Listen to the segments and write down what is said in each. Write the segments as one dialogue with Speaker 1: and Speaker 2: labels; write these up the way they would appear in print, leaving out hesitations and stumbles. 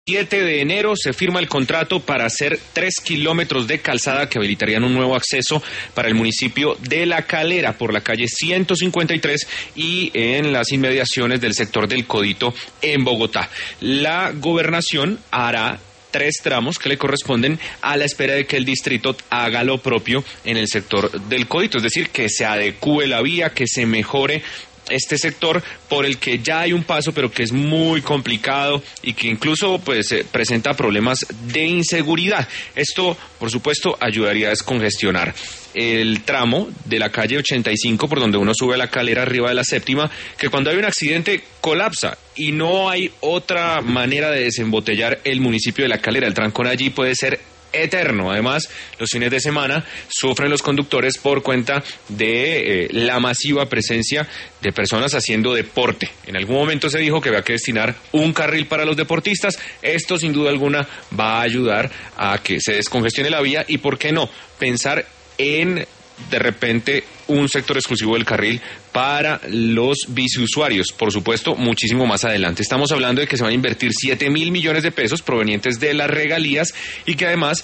Speaker 1: 7 de enero se firma el contrato para hacer 3 kilómetros de calzada que habilitarían un nuevo acceso para el municipio de La Calera por la calle 153 y en las inmediaciones del sector del Codito en Bogotá. La gobernación hará 3 tramos que le corresponden a la espera de que el distrito haga lo propio en el sector del Codito, es decir, que se adecúe la vía, que se mejore este sector por el que ya hay un paso pero que es muy complicado y que incluso presenta problemas de inseguridad. Esto, por supuesto, ayudaría a descongestionar el tramo de la calle 85 por donde uno sube a La Calera arriba de la séptima, que cuando hay un accidente colapsa y no hay otra manera de desembotellar el municipio de La Calera. El trancón allí puede ser eterno. Además, los fines de semana sufren los conductores por cuenta de la masiva presencia de personas haciendo deporte. En algún momento se dijo que había que destinar un carril para los deportistas. Esto, sin duda alguna, va a ayudar a que se descongestione la vía y, ¿por qué no?, pensar en de repente un sector exclusivo del carril para los biciusuarios, por supuesto, muchísimo más adelante. Estamos hablando de que se van a invertir 7.000 millones de pesos provenientes de las regalías y que además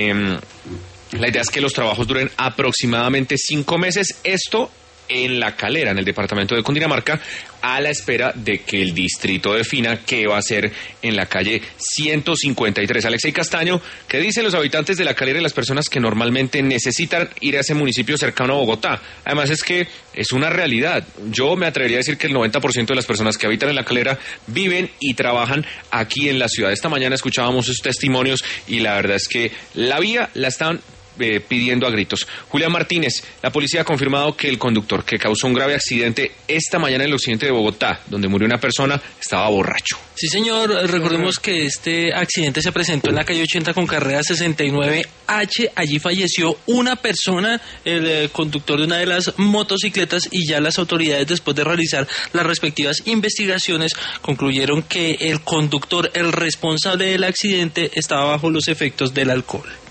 Speaker 1: la idea es que los trabajos duren aproximadamente 5 meses. Esto en La Calera, en el departamento de Cundinamarca, a la espera de que el distrito defina qué va a hacer en la calle 153. Alexei Castaño, ¿qué dicen los habitantes de La Calera y las personas que normalmente necesitan ir a ese municipio cercano a Bogotá? Además es que es una realidad. Yo me atrevería a decir que el 90% de las personas que habitan en La Calera viven y trabajan aquí en la ciudad. Esta mañana escuchábamos sus testimonios y la verdad es que la vía la están pidiendo a gritos. Julián Martínez, la policía ha confirmado que el conductor que causó un grave accidente esta mañana en el occidente de Bogotá, donde murió una persona, estaba borracho.
Speaker 2: Sí, señor, recordemos que este accidente se presentó en la calle 80 con carrera 69H, allí falleció una persona, el conductor de una de las motocicletas, y ya las autoridades, después de realizar las respectivas investigaciones, concluyeron que el conductor, el responsable del accidente, estaba bajo los efectos del alcohol.